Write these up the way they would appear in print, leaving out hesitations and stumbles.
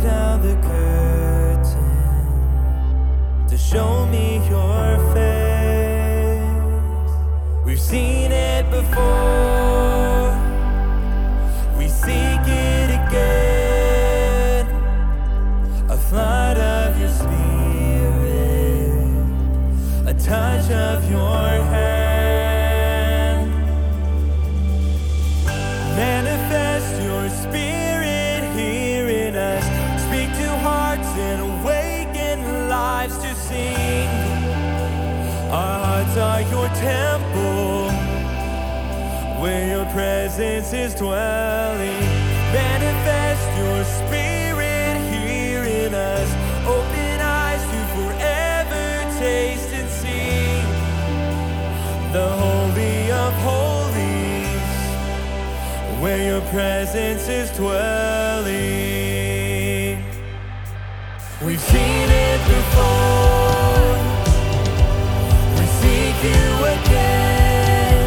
down the curtain to show me your face. We've seen it before, we seek it again. A flood of your spirit, a touch of your hand. Manifest your spirit here in us. Speak to hearts and awaken lives to sing. Our hearts are your temple, where your presence is dwelling. Manifest your spirit here in us. Open eyes to forever taste and see the Holy of Holies, where your presence is dwelling. We've seen it before, we seek you again.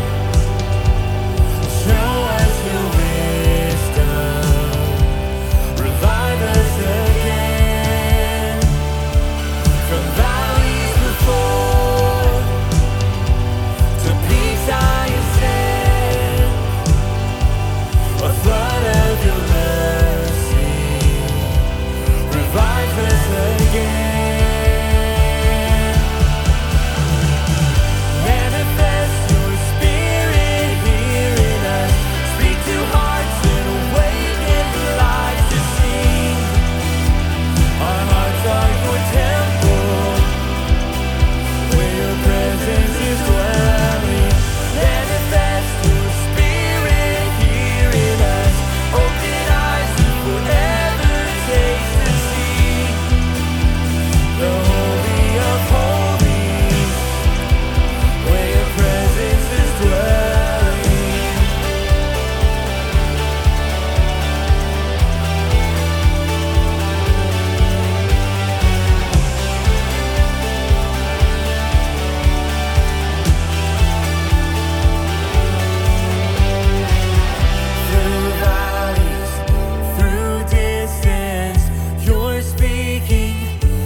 Show us your wisdom, revive us again. From valleys before to peaks I ascend, a flood of your mercy revives us again. Manifest your spirit here in us. Speak to hearts and awaken lives to sing. Our hearts are your temple, where your presence is dwelling. Manifest your spirit here in us. Open eyes to forever taste and see the Holy of Holies, where your presence is dwelling. Through valleys, through distance, you're speaking,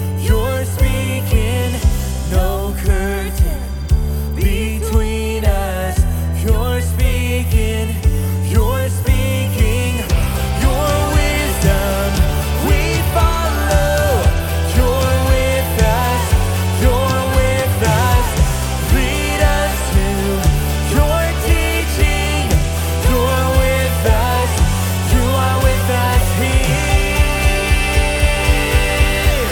no curtain between us. You're speaking, your wisdom we follow. You're with us, lead us to your teaching. You're with us, you are with us here.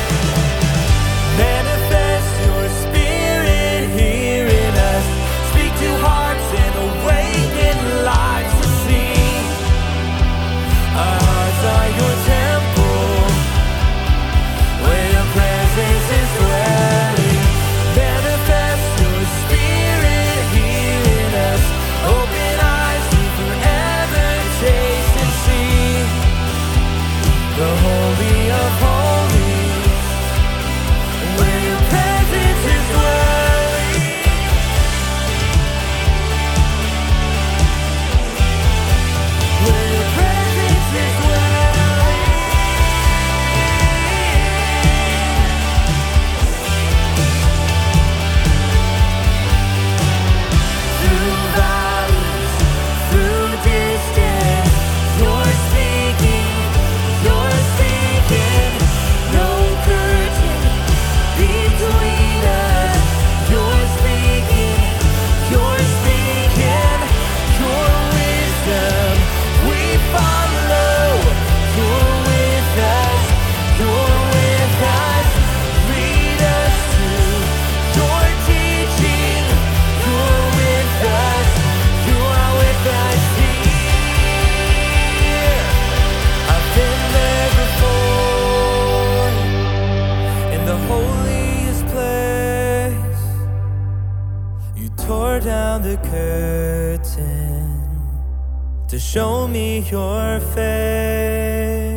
Manifest your spirit here in us. Speak to hearts and awaken lives to sing. Our hearts are your temple, where your presence is dwelling. Manifest your spirit here in us. Open eyes to forever taste and see the Holy of Holies, where your presence is dwelling. Where your presence is dwelling. Through valleys, through distance, you're speaking, no curtain between us. You're speaking, your wisdom we follow. You're with us, lead us to your teaching. You're with us, you are with us here. I've been there before, in the holiest place. You tore down the curtain to show me your face.